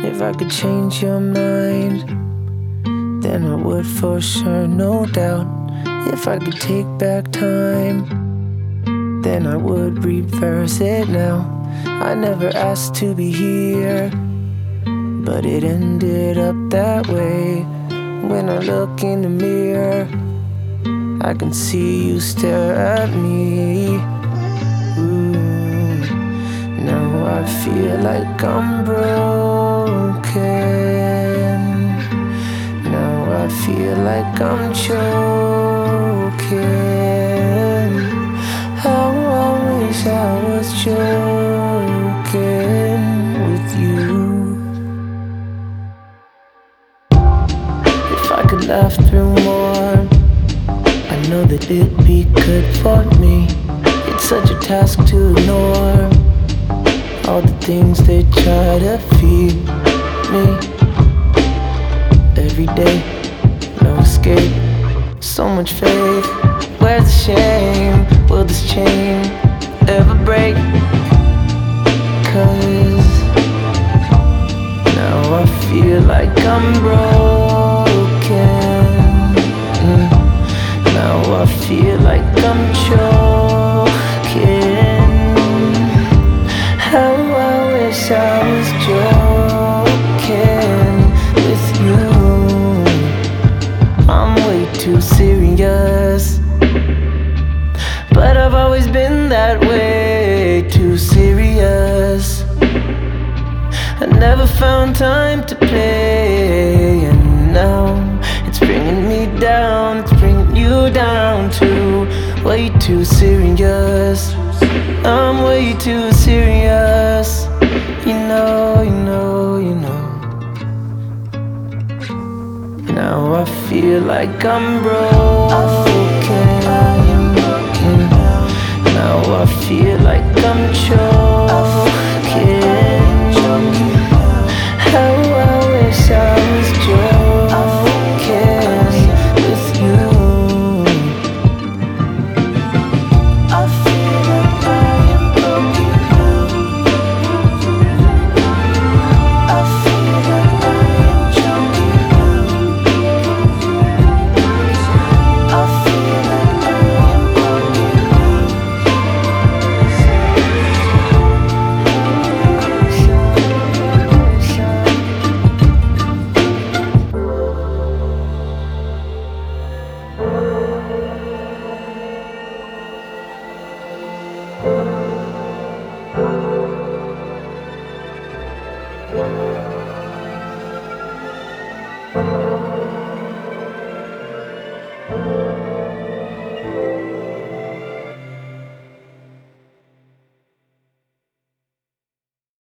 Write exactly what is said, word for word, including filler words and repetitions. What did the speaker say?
If I could change your mind, then I would for sure, no doubt. If I could take back time, then I would reverse it now. I never asked to be here, but it ended up that way. When I look in the mirror, I can see you stare at me. Ooh. Now I feel like I'm broken. Now I feel like I'm choking. How I wish I was joking with you. If I could laugh through more, I know that it'd be good for me. It's such a task to ignore all the things they try to feed me. Every day, no escape, so much faith. Where's the shame? Will this chain ever break? 'Cause now I feel like I'm broken. mm. Now I feel like I'm choking. How I wish I was joking with you. I'm way too serious, but I've always been that way, too serious. I never found time to play, and now it's bringing me down. It's bringing you down too. Way too serious. I'm way too serious. You know, you know, you know. Now I feel like I'm broken. Now I feel like I'm choking. How I wish I was joking with you. I feel like I am broken. I feel like I am choking. I feel like I am broken. Thank you.